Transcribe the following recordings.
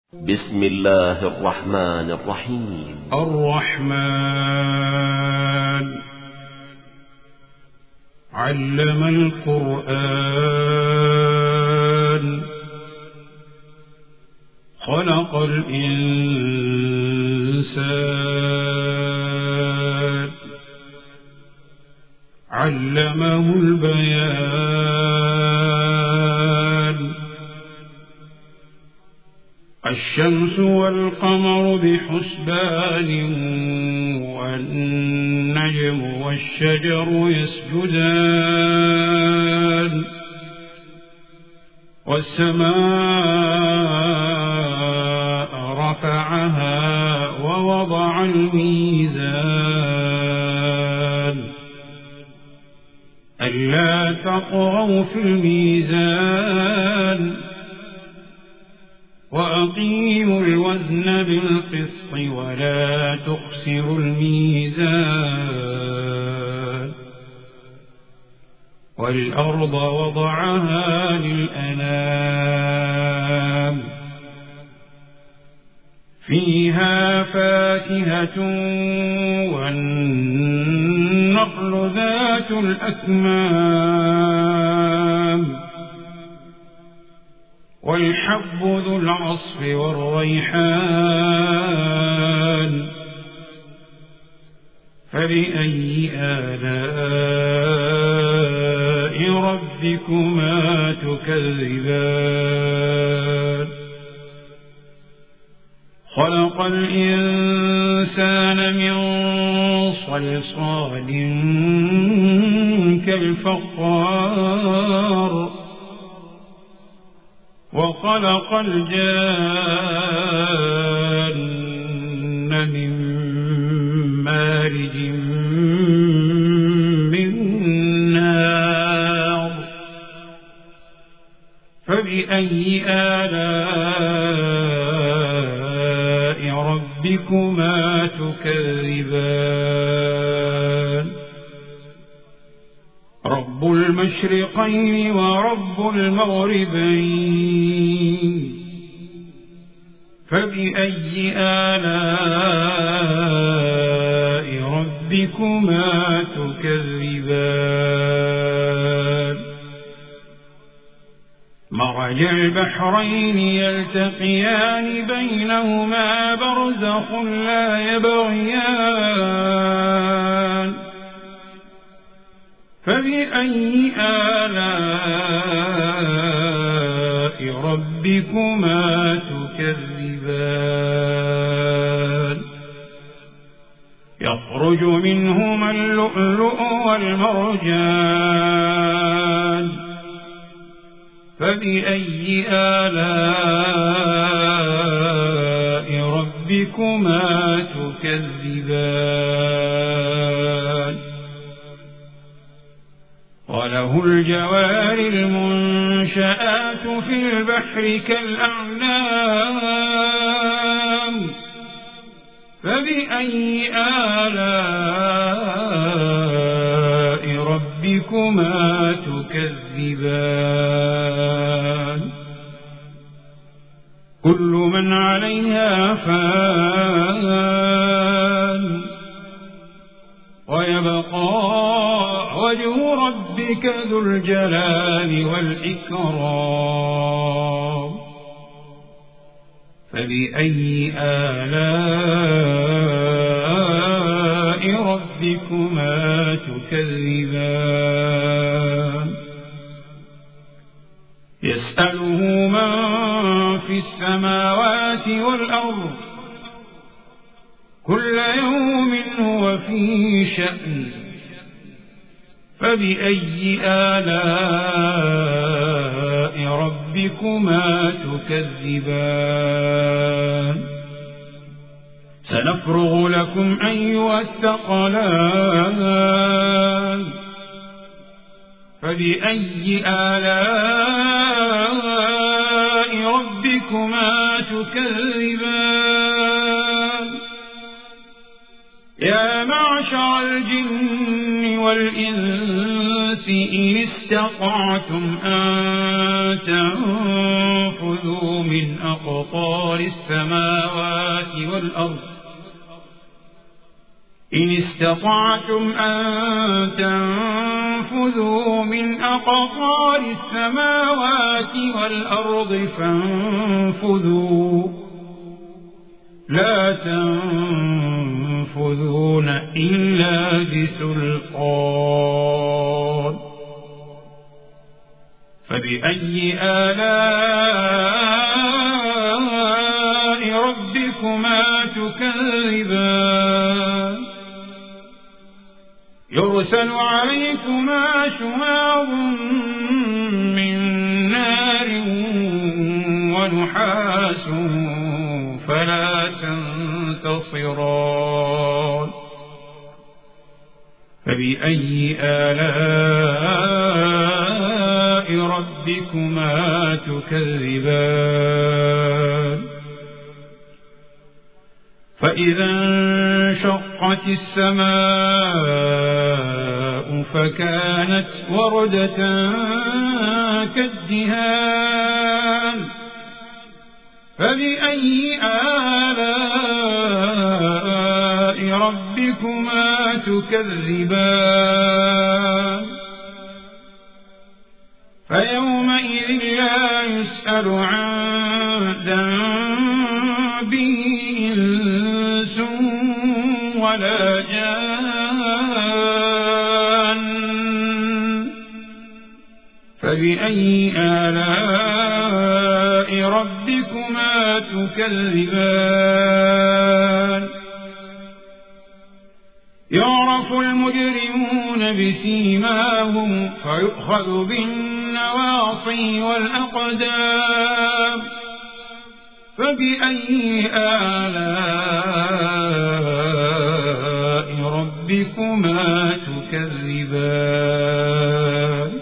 بسم الله الرحمن الرحيم. الرحمن علم القرآن خلق الإنسان علمه البيان الشمس والقمر بحسبان والنجم والشجر يسجدان والسماء رفعها ووضع الميزان ألا تطغوا في الميزان وأقيموا الوزن بالقسط ولا تخسروا الميزان والأرض وضعها للأنام فيها فاكهة والنخل ذات الأكمام والحب ذو العصف والريحان فبأي آلاء ربكما تكذبان خلق الإنسان من صلصال كالفخار وخلق الجان من مارج من نار فبأي آلاء ربكما تكذبان رب المشرقين ورب المغربين فبأي آلاء ربكما تكذبان مرج البحرين يلتقيان بينهما برزخ لا يبغيان فبأي آلاء ربكما تكذبان يخرج منهما اللؤلؤ والمرجان فبأي آلاء ربكما تكذبان وله الجوار المنشآت في البحر كالأعلام فبأي آلاء ربكما تكذبان كل من عليها فان ويبقى وجه ربك ذو الجلال والإكرام فبأي آلاء ربكما تكذبان يسأله من في السماوات والأرض كل يوم هو في شأن فبأي آلاء ربكما تكذبان سنفرغ لكم أيها الثقلان فبأي آلاء ربكما تكذبان يا معشر الجن والإنس إن استطعتم أن تنفذوا من أقطار السماوات والأرض إن استطعتم أن تنفذوا من أقطار السماوات والأرض فانفذوا لا تنفذون إلا بسلطان فبأي آلاء ربكما تكذبان يرسل عليكما شواظ من نار ونحاس فلا تنتصران فبأي آلاء ربكما تكذبان فإذا انشقت السماء فكانت وردة كالدهان فبأي آلاء ربكما تكذبان فيومئذ لا يسأل عن ذنبه إنس ولا جان فبأي آلاء ربكما تكذبان يعرف المجرمون بسيماهم فيؤخذ بالنواصي والأقدام فبأي آلاء ربكما تكذبان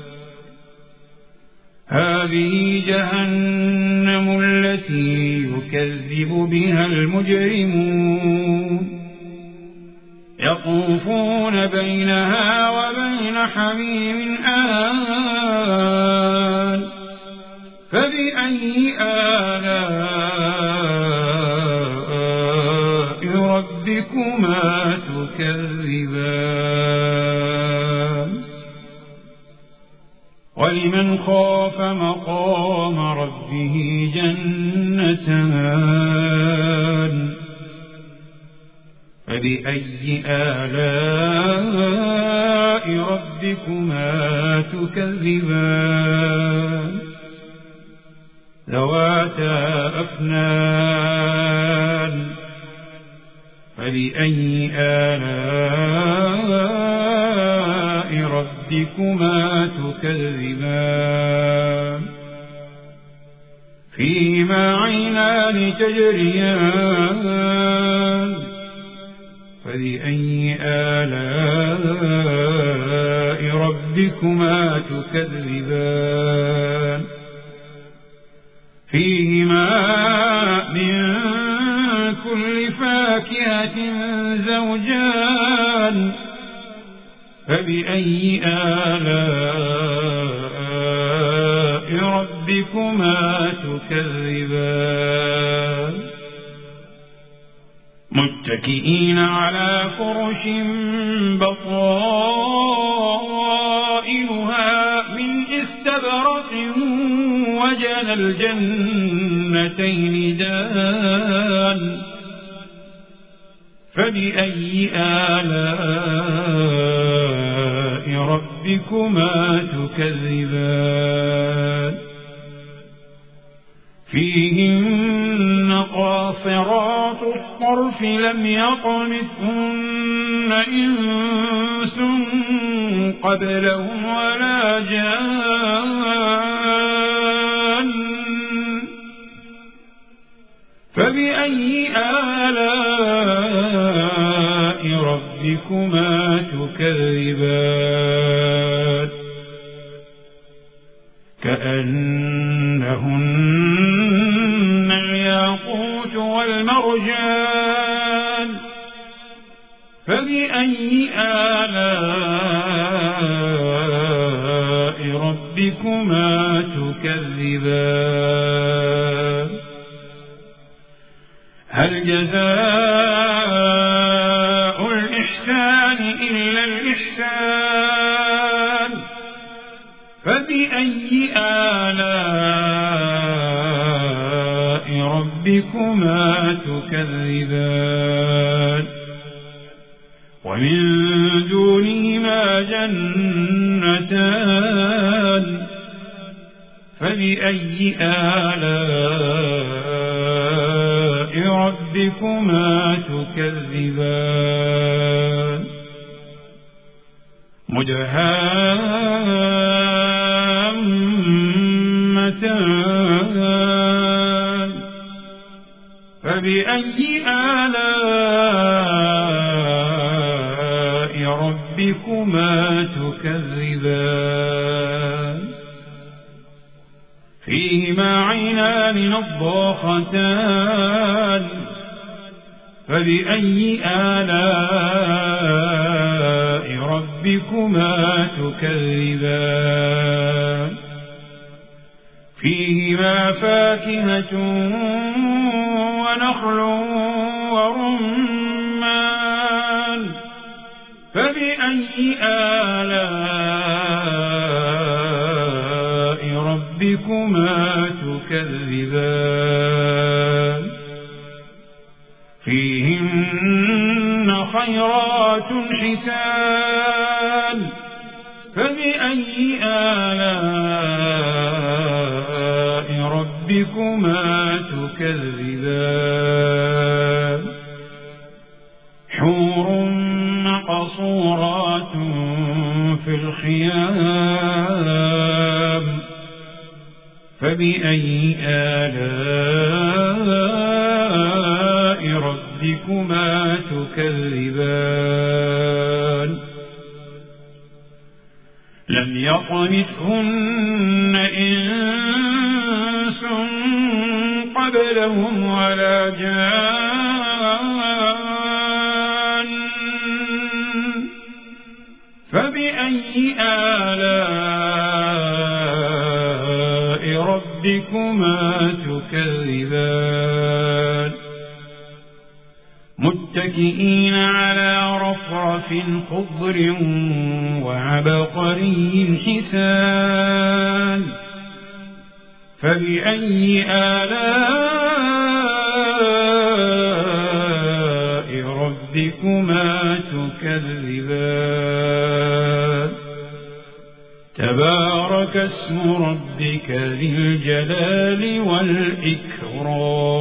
هذه جهنم التي يكذب بها المجرمون يطوفون بينها وبين حميم آن فبأي آلاء ربكما تكذبان ولمن خاف مقام ربه جنتان فبأي آلاء ربكما تكذبان ذواتا أفنان فبأي آلاء ربكما تكذبان فيما عينان تجريان فبأي آلاء ربكما تكذبان فيهما من كل فاكهة زوجان فبأي آلاء ربكما تكذبان متكئين على فرش بطائنها من استبرق وجنى الجنتين دان فبأي آلاء ربكما تكذبان فيهن قاصرات الطرف لم يطمثهن إنس قبلهم ولا جان فبأي آلاء ربكما تكذبان كأنهن الياقوت والمرجان فبأي آلاء ربكما تكذبان هل جزاء الإحسان إلا الإحسان فبأي آلاء ربكما تكذبان ومن دونهما جنتان فبأي آلاء ربكما تكذبان مدهامتان فبأي آلاء ربكما تكذبان فيهما عينان نضاختان فبأي آلاء ربكما تكذبان فيهما فاكهة ونخل ورمان فبأي آلاء ربكما تكذبان فيهن خيرات حسان فبأي آلاء ربكما تكذبان حور مقصورات في الخيام فبأي آلاء ربكما تكذبان لم يطمثهن إنس قبلهم ولا جان فبأي آلاء ربكما تكذبان متكئين على رفرف خضر وعبقري حسان فبأي آلاء ربكما تكذبان تبارك اسم ربك ذي الجلال والإكرام